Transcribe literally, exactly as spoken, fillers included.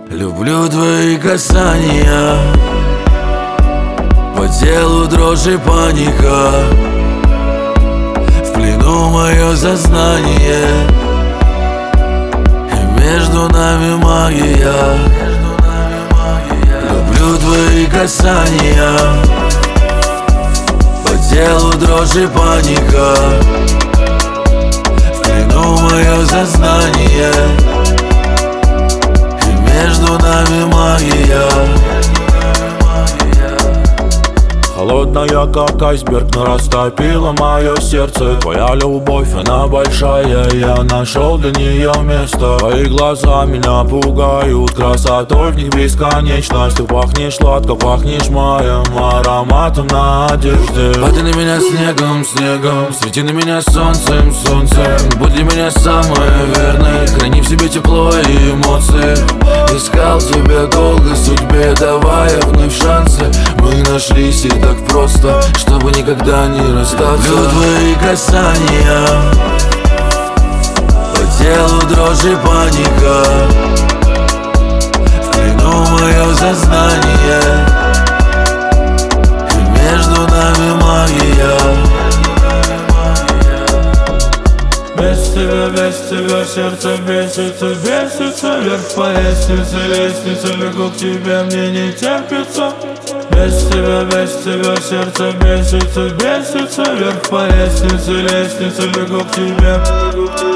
Люблю твои касания, по телу дрожь и паника, в плену мое сознание, и между нами магия. Люблю твои касания, по телу дрожь и паника, в плену мое сознание, между нами магия. Холодная, как айсберг, но растопила мое сердце. Твоя любовь, она большая, я нашел для нее место. Твои глаза меня пугают, красотой в них бесконечность. Ты пахнешь сладко, пахнешь маем, ароматом на одежде. Падай на меня снегом, снегом, свети на меня солнцем, солнцем. Будь для меня самое верное, храни в себе тепло и эмоции. Искал тебя долго, судьбе давая вновь шансы. Мы нашлись и так просто, чтобы никогда не расстаться. Люблю твои касания, по телу дрожь и паника, в плену мое сознание, и между нами магия. Без тебя, без тебя сердце бесится, бесится. Вверх по лестнице, лестнице, бегу к тебе, мне не терпится. Без тебя, без тебя сердце бесится, бесится. Вверх по лестнице, лестнице, бегу к тебе.